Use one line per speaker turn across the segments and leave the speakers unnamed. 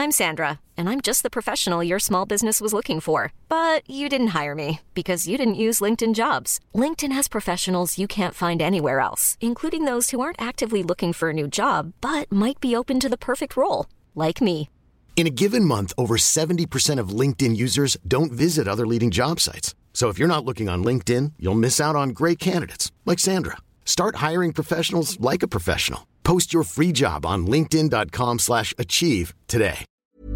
I'm Sandra, and I'm just the professional your small business was looking for. But you didn't hire me because you didn't use LinkedIn Jobs. LinkedIn has professionals you can't find anywhere else, including those who aren't actively looking for a new job, but might be open to the perfect role, like me.
In a given month, over 70% of LinkedIn users don't visit other leading job sites. So if you're not looking on LinkedIn, you'll miss out on great candidates like Sandra. Start hiring professionals like a professional. Post your free job on linkedin.com/achieve today.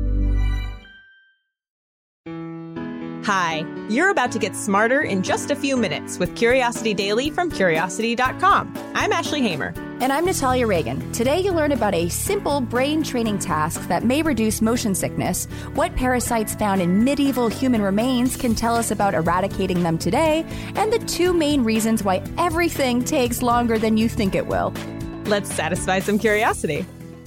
Hi, you're about to get smarter in just a few minutes with Curiosity Daily from Curiosity.com. I'm Ashley Hamer.
And I'm Natalia Reagan. Today you'll learn about a simple brain training task that may reduce motion sickness, what parasites found in medieval human remains can tell us about eradicating them today, and the two main reasons why everything takes longer than you think it will.
Let's satisfy some curiosity.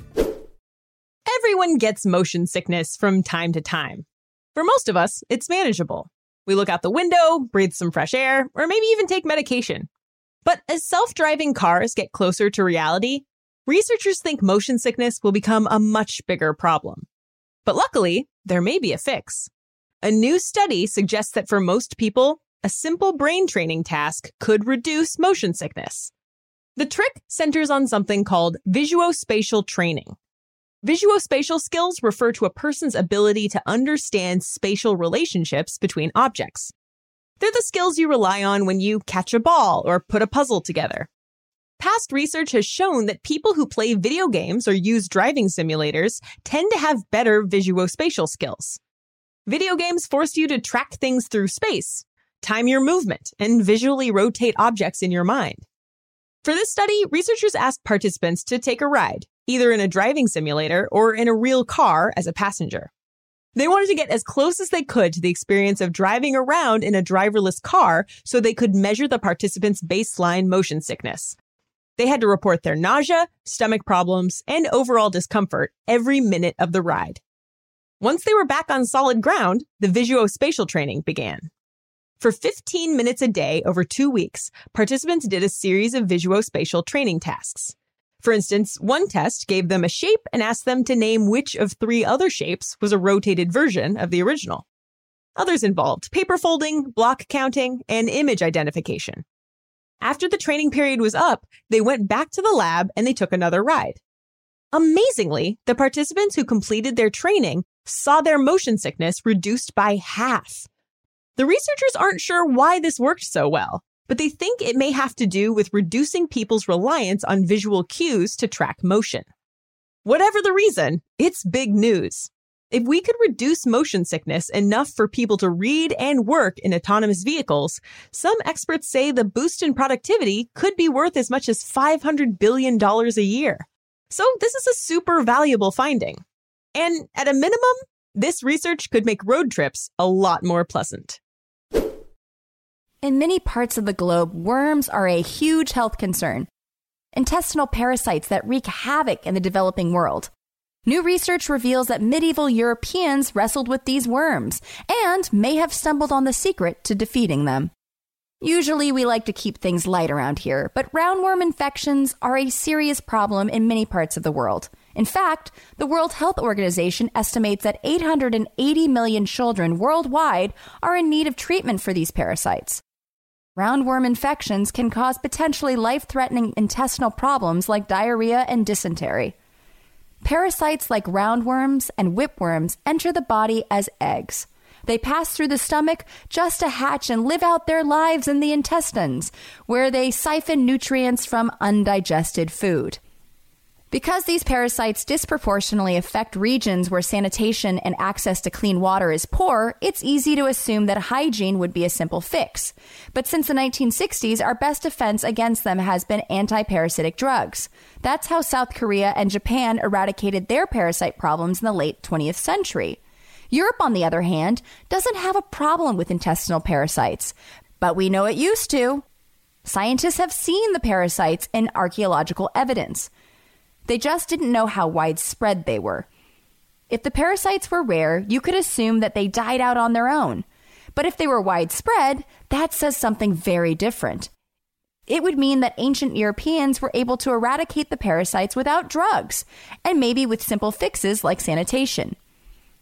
Everyone gets motion sickness from time to time. For most of us, it's manageable. We look out the window, breathe some fresh air, or maybe even take medication. But as self-driving cars get closer to reality, researchers think motion sickness will become a much bigger problem. But luckily, there may be a fix. A new study suggests that for most people, a simple brain training task could reduce motion sickness. The trick centers on something called visuospatial training. Visuospatial skills refer to a person's ability to understand spatial relationships between objects. They're the skills you rely on when you catch a ball or put a puzzle together. Past research has shown that people who play video games or use driving simulators tend to have better visuospatial skills. Video games force you to track things through space, time your movement, and visually rotate objects in your mind. For this study, researchers asked participants to take a ride, either in a driving simulator or in a real car as a passenger. They wanted to get as close as they could to the experience of driving around in a driverless car so they could measure the participants' baseline motion sickness. They had to report their nausea, stomach problems, and overall discomfort every minute of the ride. Once they were back on solid ground, the visuospatial training began. For 15 minutes a day over 2 weeks, participants did a series of visuospatial training tasks. For instance, one test gave them a shape and asked them to name which of 3 other shapes was a rotated version of the original. Others involved paper folding, block counting, and image identification. After the training period was up, they went back to the lab and they took another ride. Amazingly, the participants who completed their training saw their motion sickness reduced by half. The researchers aren't sure why this worked so well, but they think it may have to do with reducing people's reliance on visual cues to track motion. Whatever the reason, it's big news. If we could reduce motion sickness enough for people to read and work in autonomous vehicles, some experts say the boost in productivity could be worth as much as $500 billion a year. So this is a super valuable finding. And at a minimum, this research could make road trips a lot more pleasant.
In many parts of the globe, worms are a huge health concern. Intestinal parasites that wreak havoc in the developing world. New research reveals that medieval Europeans wrestled with these worms and may have stumbled on the secret to defeating them. Usually we like to keep things light around here, but roundworm infections are a serious problem in many parts of the world. In fact, the World Health Organization estimates that 880 million children worldwide are in need of treatment for these parasites. Roundworm infections can cause potentially life-threatening intestinal problems like diarrhea and dysentery. Parasites like roundworms and whipworms enter the body as eggs. They pass through the stomach just to hatch and live out their lives in the intestines, where they siphon nutrients from undigested food. Because these parasites disproportionately affect regions where sanitation and access to clean water is poor, it's easy to assume that hygiene would be a simple fix. But since the 1960s, our best defense against them has been anti-parasitic drugs. That's how South Korea and Japan eradicated their parasite problems in the late 20th century. Europe, on the other hand, doesn't have a problem with intestinal parasites, but we know it used to. Scientists have seen the parasites in archaeological evidence. They just didn't know how widespread they were. If the parasites were rare, you could assume that they died out on their own. But if they were widespread, that says something very different. It would mean that ancient Europeans were able to eradicate the parasites without drugs, and maybe with simple fixes like sanitation.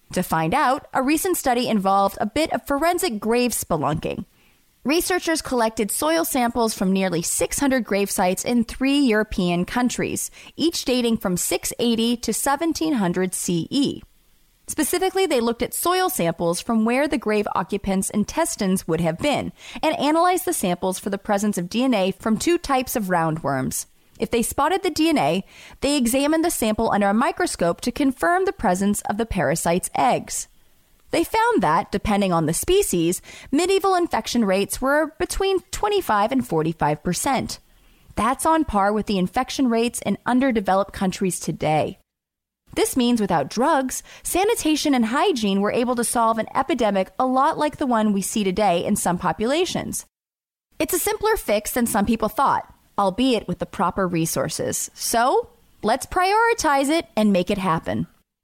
To find out, a recent study involved a bit of forensic grave spelunking. Researchers collected soil samples from nearly 600 grave sites in 3 European countries, each dating from 680 to 1700 CE. Specifically, they looked at soil samples from where the grave occupants' intestines would have been and analyzed the samples for the presence of DNA from 2 types of roundworms. If they spotted the DNA, they examined the sample under a microscope to confirm the presence of the parasite's eggs. They found that, depending on the species, medieval infection rates were between 25 and 45%. That's on par with the infection rates in underdeveloped countries today. This means without drugs, sanitation and hygiene were able to solve an epidemic a lot like the one we see today in some populations. It's a simpler fix than some people thought, albeit with the proper resources. So, let's prioritize it and make it happen.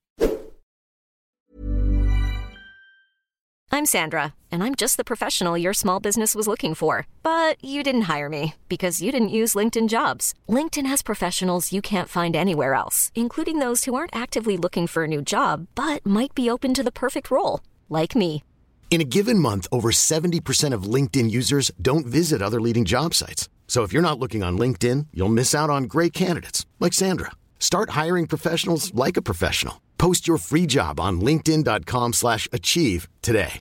I'm Sandra, and I'm just the professional your small business was looking for. But you didn't hire me because you didn't use LinkedIn Jobs. LinkedIn has professionals you can't find anywhere else, including those who aren't actively looking for a new job, but might be open to the perfect role, like me.
In a given month, over 70% of LinkedIn users don't visit other leading job sites. So if you're not looking on LinkedIn, you'll miss out on great candidates like Sandra. Start hiring professionals like a professional. Post your free job on linkedin.com/achieve today.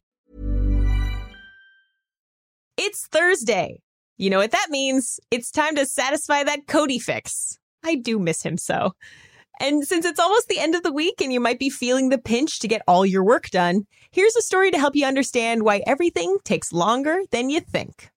It's Thursday. You know what that means. It's time to satisfy that Cody fix. I do miss him so. And since it's almost the end of the week and you might be feeling the pinch to get all your work done, here's a story to help you understand why everything takes longer than you think.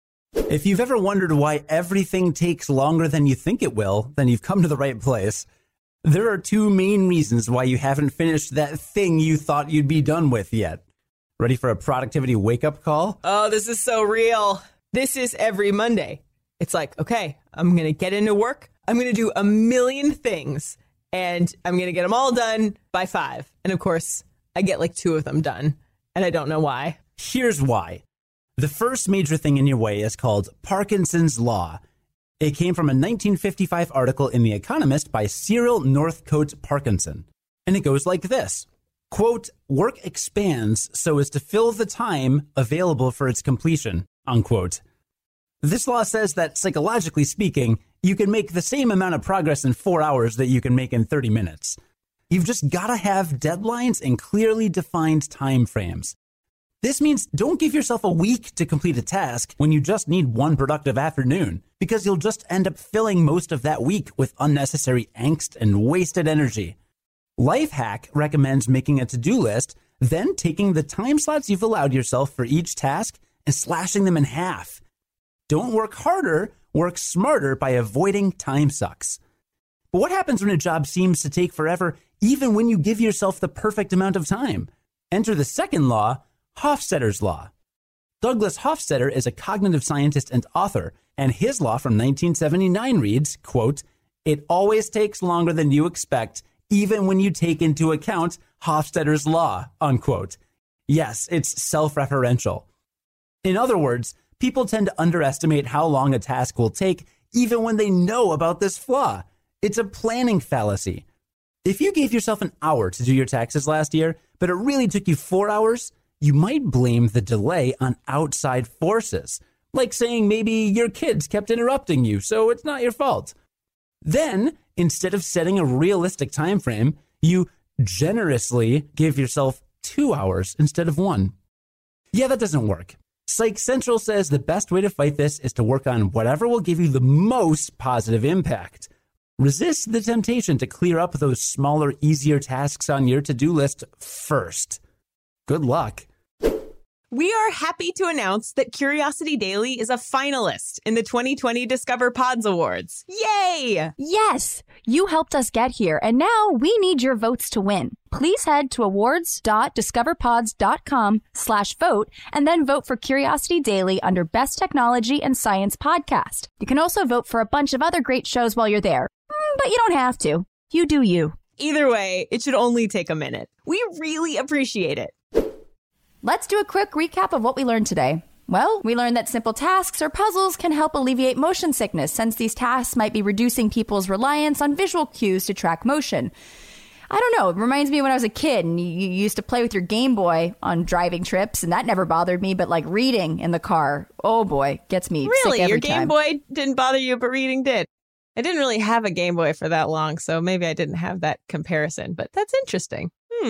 If you've ever wondered why everything takes longer than you think it will, then you've come to the right place. There are 2 main reasons why you haven't finished that thing you thought you'd be done with yet. Ready for a productivity wake-up call?
Oh, this is so real. This is every Monday. It's like, okay, I'm going to get into work. I'm going to do a million things, and I'm going to get them all done by 5. And of course, I get like 2 of them done, and I don't know why.
Here's why. The first major thing in your way is called Parkinson's Law. It came from a 1955 article in The Economist by Cyril Northcote Parkinson. And it goes like this. Quote, work expands so as to fill the time available for its completion, unquote. This law says that, psychologically speaking, you can make the same amount of progress in 4 hours that you can make in 30 minutes. You've just got to have deadlines and clearly defined time frames. This means don't give yourself a week to complete a task when you just need one productive afternoon, because you'll just end up filling most of that week with unnecessary angst and wasted energy. Lifehack recommends making a to-do list, then taking the time slots you've allowed yourself for each task and slashing them in half. Don't work harder, work smarter by avoiding time sucks. But what happens when a job seems to take forever, even when you give yourself the perfect amount of time? Enter the second law, Hofstadter's Law. Douglas Hofstadter is a cognitive scientist and author, and his law from 1979 reads, quote, it always takes longer than you expect, even when you take into account Hofstadter's Law, unquote. Yes, it's self-referential. In other words, people tend to underestimate how long a task will take, even when they know about this flaw. It's a planning fallacy. If you gave yourself an hour to do your taxes last year, but it really took you 4 hours, you might blame the delay on outside forces, like saying maybe your kids kept interrupting you, so it's not your fault. Then, instead of setting a realistic time frame, you generously give yourself 2 hours instead of 1. Yeah, that doesn't work. Psych Central says the best way to fight this is to work on whatever will give you the most positive impact. Resist the temptation to clear up those smaller, easier tasks on your to-do list first. Good luck.
We are happy to announce that Curiosity Daily is a finalist in the 2020 Discover Pods Awards. Yay!
Yes, you helped us get here, and now we need your votes to win. Please head to awards.discoverpods.com/vote and then vote for Curiosity Daily under Best Technology and Science Podcast. You can also vote for a bunch of other great shows while you're there, but you don't have to. You do you.
Either way, it should only take a minute. We really appreciate it.
Let's do a quick recap of what we learned today. Well, we learned that simple tasks or puzzles can help alleviate motion sickness, since these tasks might be reducing people's reliance on visual cues to track motion. I don't know. It reminds me when I was a kid and you used to play with your Game Boy on driving trips, and that never bothered me. But like reading in the car, oh boy, gets me sick every
Your
time.
Game Boy didn't bother you, but reading did. I didn't really have a Game Boy for that long, so maybe I didn't have that comparison. But that's interesting.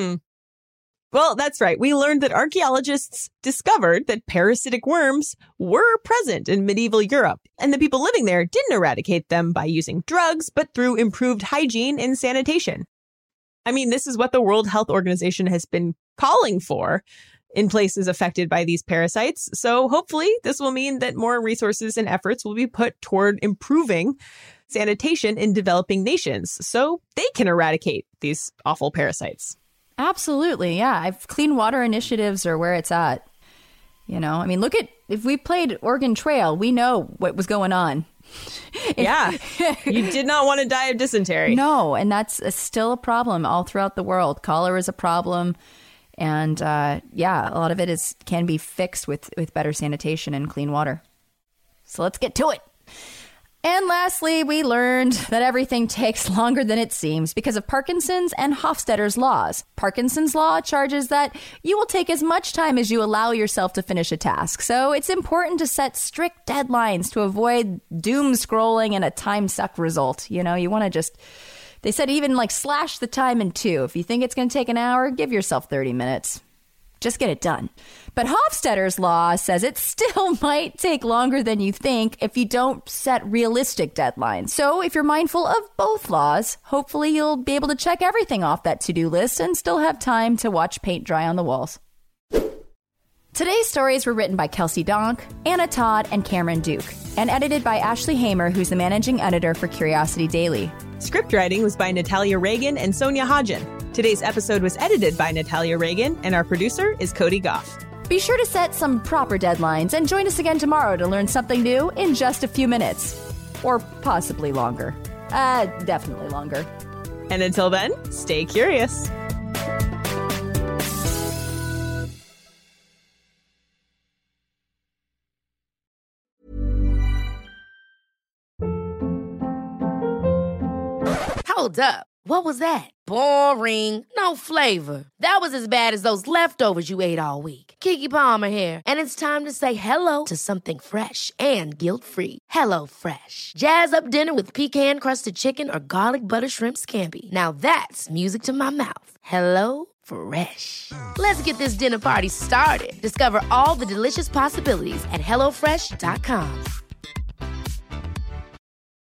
Well, that's right. We learned that archaeologists discovered that parasitic worms were present in medieval Europe, and the people living there didn't eradicate them by using drugs, but through improved hygiene and sanitation. I mean, this is what the World Health Organization has been calling for in places affected by these parasites. So hopefully this will mean that more resources and efforts will be put toward improving sanitation in developing nations so they can eradicate these awful parasites.
Absolutely. Yeah. Clean water initiatives are where it's at. You know, I mean, look at if we played Oregon Trail, we know what was going on.
Yeah. You did not want to die of dysentery.
No. And that's still a problem all throughout the world. Cholera is a problem. And a lot of it can be fixed with better sanitation and clean water. So let's get to it. And lastly, we learned that everything takes longer than it seems because of Parkinson's and Hofstadter's laws. Parkinson's law charges that you will take as much time as you allow yourself to finish a task. So it's important to set strict deadlines to avoid doom scrolling and a time-suck result. You know, you want to they said even like slash the time in two. If you think it's going to take an hour, give yourself 30 minutes. Just get it done. But Hofstadter's law says it still might take longer than you think if you don't set realistic deadlines. So if you're mindful of both laws, hopefully you'll be able to check everything off that to-do list and still have time to watch paint dry on the walls. Today's stories were written by Kelsey Donk, Anna Todd, and Cameron Duke, and edited by Ashley Hamer, who's the managing editor for Curiosity Daily.
Script writing was by Natalia Reagan and Sonia Hodgen. Today's episode was edited by Natalia Reagan, and our producer is Cody Goff.
Be sure to set some proper deadlines and join us again tomorrow to learn something new in just a few minutes. Or possibly longer. Definitely longer.
And until then, stay curious.
Hold up. What was that? Boring. No flavor. That was as bad as those leftovers you ate all week. Keke Palmer here, and it's time to say hello to something fresh and guilt-free. Hello Fresh. Jazz up dinner with pecan-crusted chicken or garlic butter shrimp scampi. Now that's music to my mouth. Hello Fresh. Let's get this dinner party started. Discover all the delicious possibilities at HelloFresh.com.